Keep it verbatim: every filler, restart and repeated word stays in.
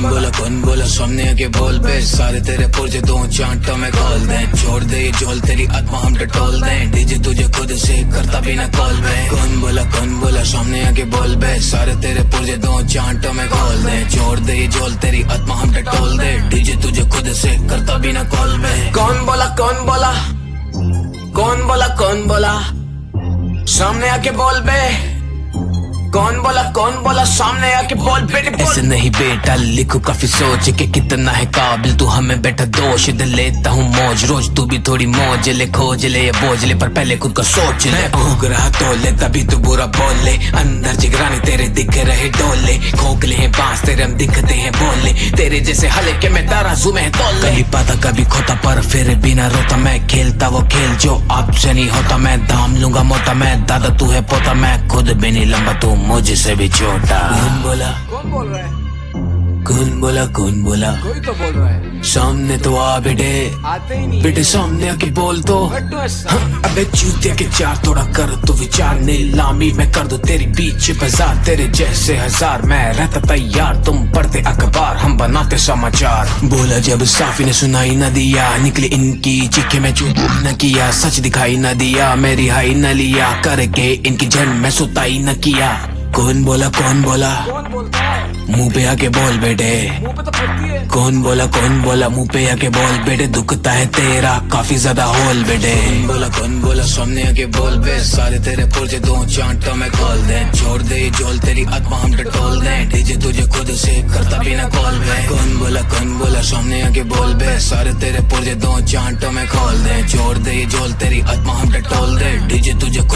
बोला कौन बोला सामने आके बोल बे, सारे तेरे पुरजे दो चांटों में खोल दे। छोड़ दे ये झोल तेरी आत्मा हम टटोल दे, डीजे तुझे खुद से करता भी ना कॉल बे। कौन बोला कौन बोला सामने आके बोल बे, सारे तेरे पुरजे दो चांटों में खोल दे। छोड़ दे ये झोल तेरी आत्मा हम टटोल दे, डीजे तुझे खुद से करता भी ना कॉल बे। कौन बोला कौन बोला कौन बोला कौन बोला सामने आके बोल बे, कौन बोला कौन बोला सामने आके बोल बेटे बोल। ऐसे नहीं बेटा लिखो काफी सोच के कितना है काबिल तू, हमें बैठा दोष दे लेता हूँ मौज रोज, तू भी थोड़ी मौज ले, खोज ले या बोझ ले, पर पहले खुद का सोच ले। भूख रहा तो ले तभी तू बुरा बोल ले, अंदर जिगराने तेरे दिख रहे डोले, खोखले हैं बांस तेरे हम दिखते हैं बोले, तेरे जैसे हले के मैं तराजू में तोल ले। कभी पाता कभी खोता पर फिर बिना रोता, मैं खेलता वो खेल जो आपसे नहीं होता, मैं दाम लूंगा मोटा, मैं दादा तू है पोता, मैं खुद भी नहीं लंबा तू मुझसे भी छोटा। कौन बोला कौन बोल रहा है? कौन बोला कौन बोला कोई तो बोल रहा है। सामने तो आ बेटे, आते ही नहीं बेटे सामने आके बोल तो। हाँ, अबे जूते के चार थोड़ा कर तो विचार, नीलामी मैं कर दो तेरी बीच बाजार, तेरे जैसे हजार मैं रहता तैयार, तुम पढ़ते अखबार हम बनाते समाचार। बोला जब साफी ने सुनाई न दिया, निकले इनकी चीखे में चूप न किया, सच दिखाई न दिया मेरी हाई न लिया, करके इनकी झंड में सुताई न किया। कौन बोला कौन बोला कौन बोलता है? मुंह पे आके बोल बेटे, मुंह पे तो फटती है। कौन बोला कौन बोला मुंह पे आके बोल बेटे, दुखता है तेरा काफी ज्यादा होल बेटे। कौन बोला कौन बोला सामने आके बोल बे, सारे तेरे पुरजे दो चांटों में खोल दे। छोड़ दे ये झोल तेरी आत्मा हम टटोल दे, डीजे तुझे खुद से करता भी ना कॉल बे। कौन बोला कौन बोला सामने आके बोल बे, सारे तेरे पुरजे दो चांटों में खोल दे। छोड़ दे ये झोल तेरी आत्मा हम टटोल दे, डीजे तुझे